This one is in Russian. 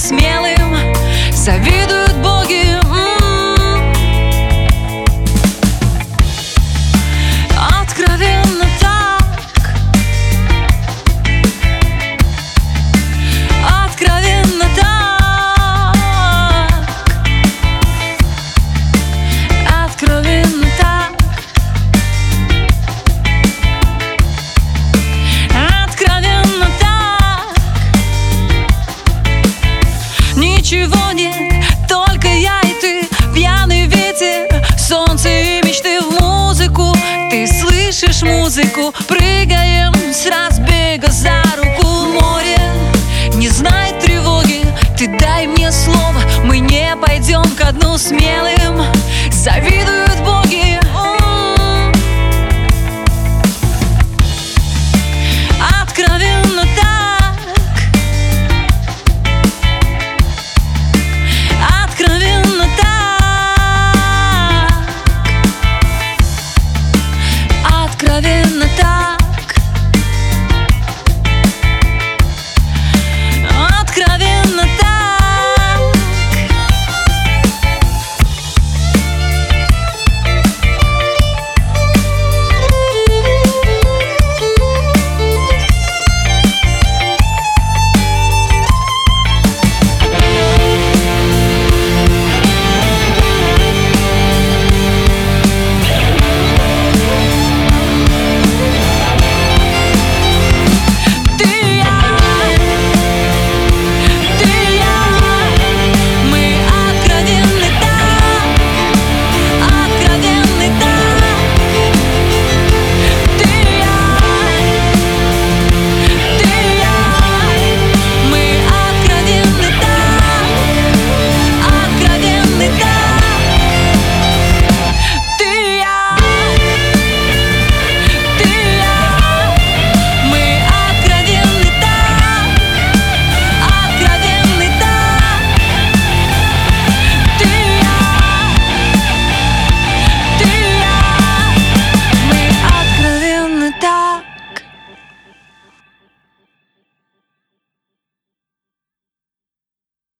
смелым завидуют боги. Откровенно так, откровенно так, откровенно так, откровенно так. Ничего нет, только я и ты, пьяный ветер, солнце и мечты в музыку. Ты слышишь музыку, прыгаем с разбега за руку. Море не знает тревоги, ты дай мне слово, мы не пойдем ко дну смелых